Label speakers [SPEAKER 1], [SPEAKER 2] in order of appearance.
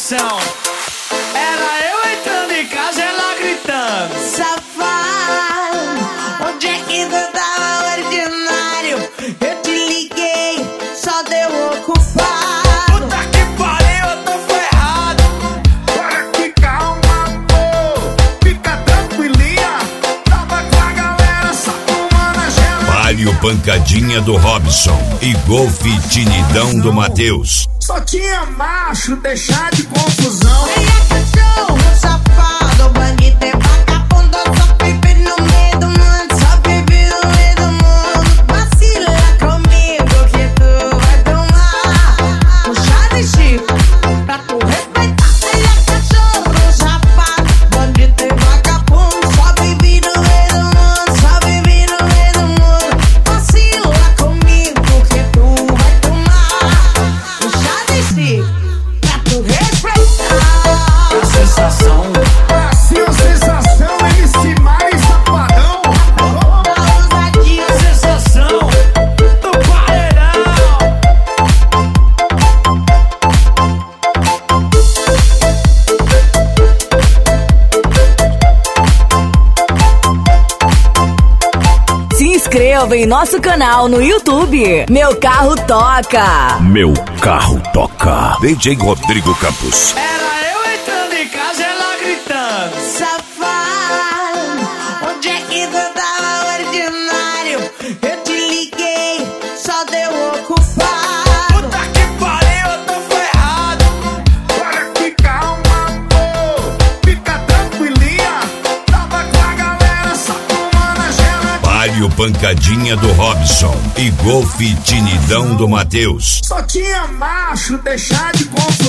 [SPEAKER 1] sensação. Era eu entrando em casa, ela gritando:
[SPEAKER 2] safado, onde é que tu tava, ordinário? Eu te liguei, só deu ocupado.
[SPEAKER 1] Puta que pariu, eu tô ferrado.
[SPEAKER 3] Para que calma, amor, fica tranquilinha. Tava com a galera só tomando a gela.
[SPEAKER 4] Palio Pancadinha do Robson e Golfe Tinidão do Matheus.
[SPEAKER 3] Só tinha macho, deixar de confusão.
[SPEAKER 2] Ele é cachorro, safado, bandido é vagabundo, só vive no meio do mundo, só vive no meio do mundo. Vacila comigo que tu vai tomar um chá de Chico pra tu respeitar. Ele é cachorro, safado, bandido é vagabundo, só vive no meio do mundo, só vive no meio do mundo. Vacila comigo que tu vai tomar um chá de Chico pra tu respeitar.
[SPEAKER 1] A sensação.
[SPEAKER 3] Assim a sensação, MC mais safadão.
[SPEAKER 2] Ousadia.
[SPEAKER 1] A sensação do paredão.
[SPEAKER 5] Se inscreva em nosso canal no YouTube. Meu Carro Toca.
[SPEAKER 4] Meu Carro Toca. DJ Rodrigo Campos.
[SPEAKER 1] Era eu entrando em casa, ela gritando:
[SPEAKER 2] Safado, onde é que tu tava, ordinário? Eu te liguei, só deu ocupado.
[SPEAKER 1] puta que pariu, eu tô ferrado.
[SPEAKER 3] Para que calma, amor, fica tranquilinha. Tava com a galera só tomando a gela.
[SPEAKER 4] Palio Pancadinha do Robson e Golfe Tinidão do Matheus.
[SPEAKER 3] Só tinha macho, deixar de confusão.